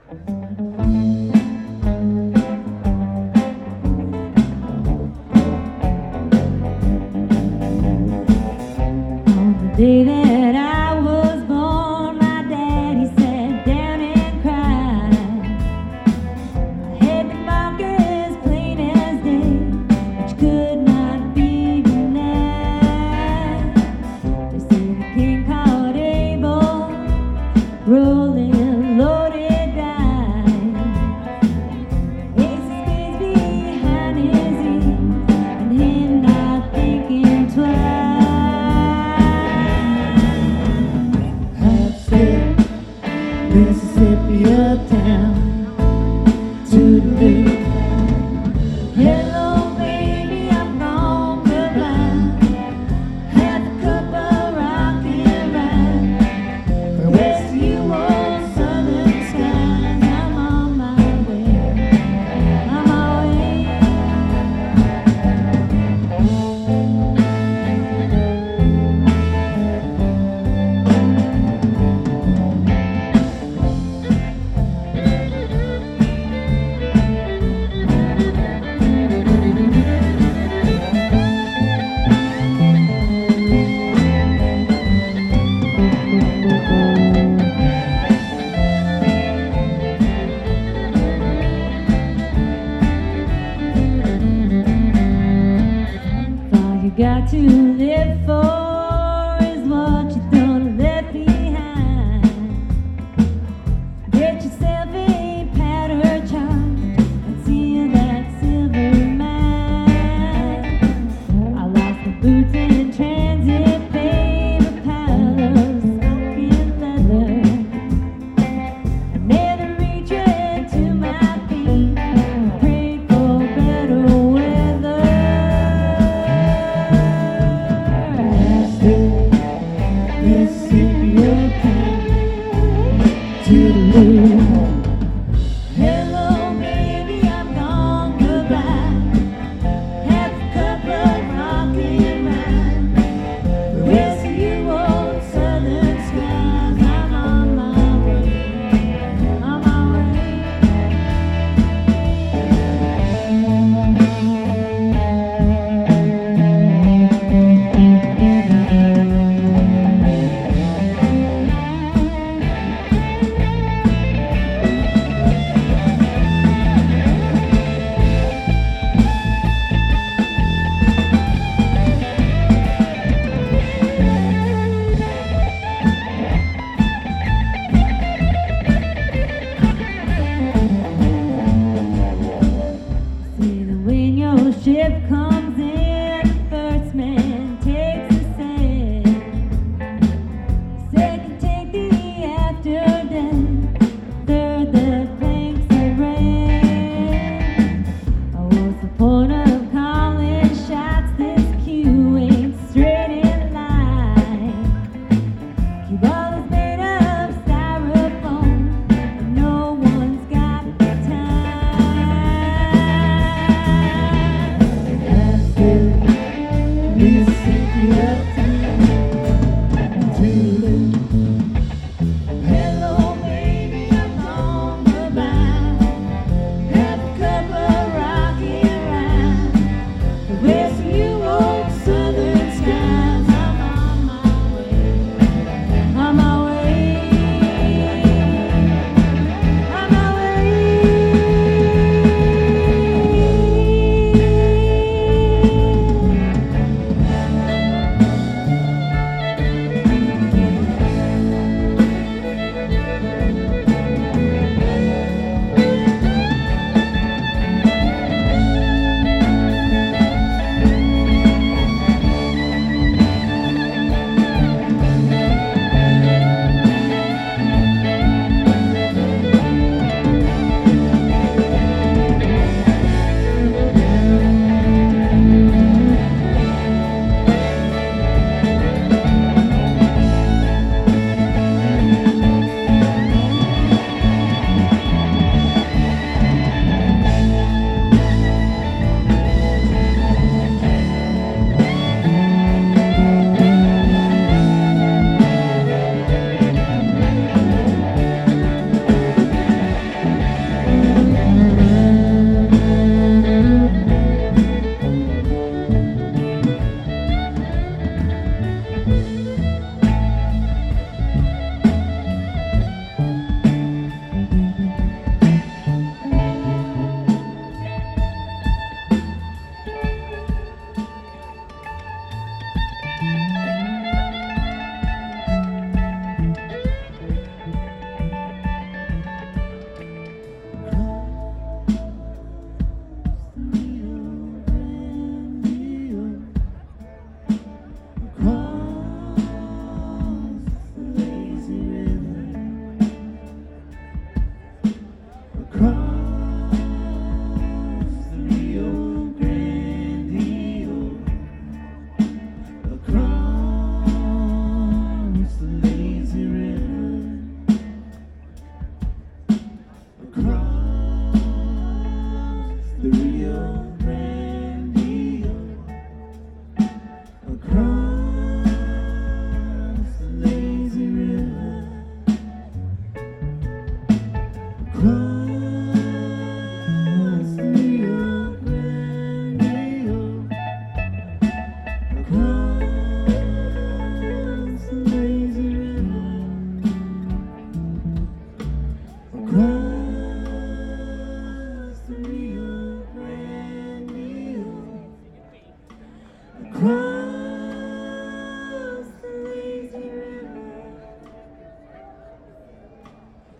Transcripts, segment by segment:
day that I was born, my daddy sat down and cried. I had the markers plain as day, which could not be denied. They say the king called Abel, rolling loaded dice. Ace of spades behind his ears, and him not thinking twice. Mississippi, a town to live. Hello, baby, I'm gone goodbye. Have a cup of rocky ride. For west of you old southern skies, I'm on my way. I'm on my way. All you got to live for is what you done left behind. Get yourself a powder charge and seal that silver mine. I lost my boots in transit, babe, a pile of smoking leather. I never retread to my feet, prayed for better weather. Mississippi, a town to live. Hello, baby, I'm gone goodbye. Have a cup of rocky ride. The rest of you old southern skies, I'm on my way. I'm on my way.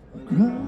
Cry